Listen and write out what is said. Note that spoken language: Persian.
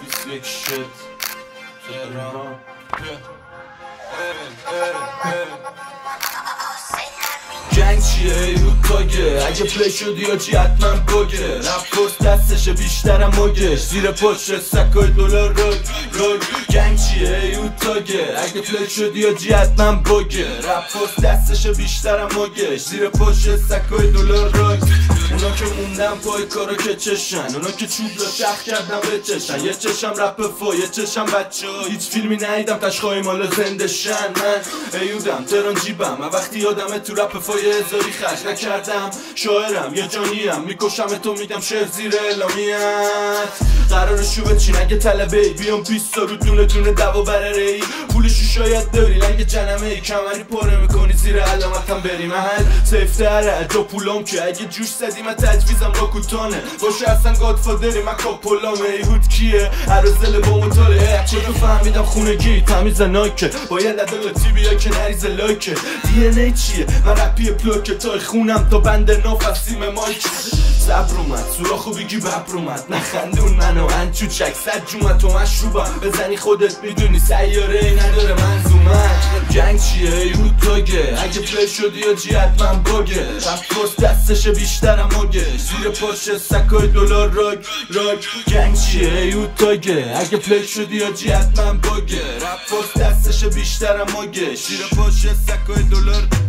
21 shit تهران جنگ چیه یوتاگه اگه پلی شدی یا چی حتما بگه رپ کست دستشه بیشترم مگش زیر پشت سکای دلار روگ جنگ چیه یوتاگه اگه پلی شدی یا چی حتما بگه رپ کست دستشه بیشترم مگش زیر پشت سکای دلار روگ اونا که موندن پای کارا که چشن اونا که چوب را شخ کردن به چشن یه چشم رپ فا یه چشم بچه ها هیچ فیلمی ندیدم تشخای مال زنده شن من ایودم تران جیبم من وقتی یادمه تو رپ فا یه هزاری خش نکردم شاعرم یه جانیم میکشم تو میگم شعر زیر اعلامیت قرار شو بچین اگه طلبه بیام 20 تا رو دونه دونه دوا برره ای پولشو شاید داری لنگ جنمه ای کمری پاره میکنی زیر علامتم بری محل سیفتره جا پولام که اگه جوش زدی من تجویزم با کوتانه باشه اصلا گادفادری من کاپولامه ای هود کیه عرازل با مطاله چطور فهمیدم خونگی تمیز نایکه باید عدالتی بیا که نریزه لایکه دی ان ای چیه من رپی پلوکه تای خونم تا بند نافسیم مایک صبر اومد سوراخو بگی ببر اومد نخندون منو انچوچک صد جومت و مشروبم بزنی خودت میدونی سیاره ای نداره منظومت جنگ چیه یوتاگه اگه پلی شدی یا جی حتما بگه رپ کست دستشه بیشترم مگه زیر پاش سکای دلار راگ جنگ چیه یوتاگه اگه پلی شدی یا جی حتما بگه رپ کست دستشه بیشترم مگه زیر پاش سکای دلار